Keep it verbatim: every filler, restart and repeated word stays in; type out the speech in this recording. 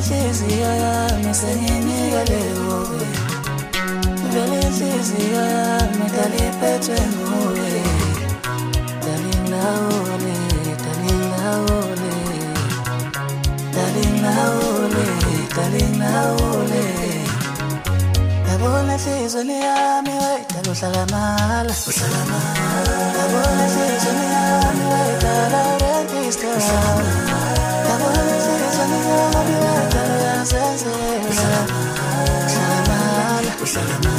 inhliziyo yami sengiyinikele kuwe. Vele inhliziyo yami dala iphethwe nguwe. Darling lawole, darling lawole, darling lawole, darling lawole. Yabona inhliziyo yami wayidala uhlala mahala, uhlala mahala. Yabona inhliziyo yami wayidala urentista, uhlala mahala. Yabona inhliziyo yami wayidala uyazenzela, uhlala mahala, uhlala mahala, uhlala mahala.